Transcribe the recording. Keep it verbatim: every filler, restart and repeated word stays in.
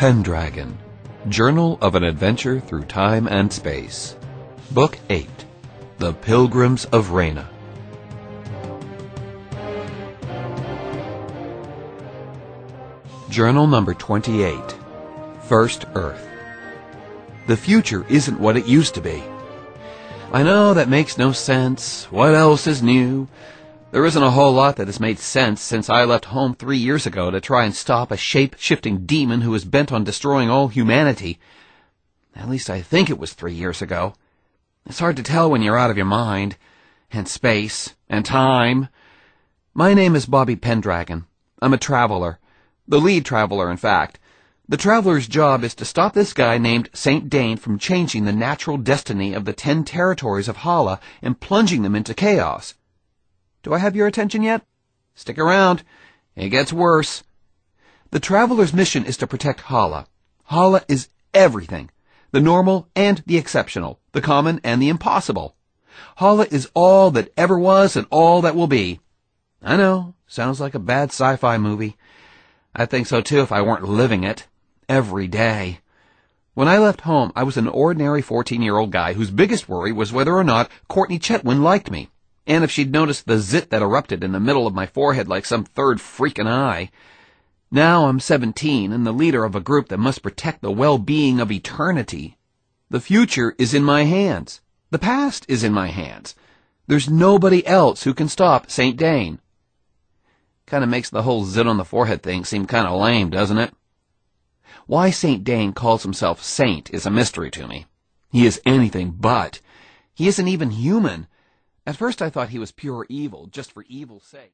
Pendragon, Journal of an Adventure Through Time and Space. Book eight, The Pilgrims of Rayna. Journal number twenty-eight, First Earth. The future isn't what it used to be. I know that makes no sense. What else is new? There isn't a whole lot that has made sense since I left home three years ago to try and stop a shape-shifting demon who is bent on destroying all humanity. At least I think it was three years ago. It's hard to tell when you're out of your mind, and space, and time. My name is Bobby Pendragon. I'm a traveler. The lead traveler, in fact. The traveler's job is to stop this guy named Saint Dane from changing the natural destiny of the ten territories of Hala and plunging them into chaos. Do I have your attention yet? Stick around. It gets worse. The traveler's mission is to protect Hala. Hala is everything. The normal and the exceptional. The common and the impossible. Hala is all that ever was and all that will be. I know, sounds like a bad sci-fi movie. I'd think so too if I weren't living it. Every day. When I left home, I was an ordinary fourteen-year-old guy whose biggest worry was whether or not Courtney Chetwynd liked me, and if she'd noticed the zit that erupted in the middle of my forehead like some third freaking eye. Now I'm seventeen and the leader of a group that must protect the well-being of eternity. The future is in my hands. The past is in my hands. There's nobody else who can stop Saint Dane. Kind of makes the whole zit on the forehead thing seem kind of lame, doesn't it? Why Saint Dane calls himself Saint is a mystery to me. He is anything but. He isn't even human. At first I thought he was pure evil, just for evil's sake.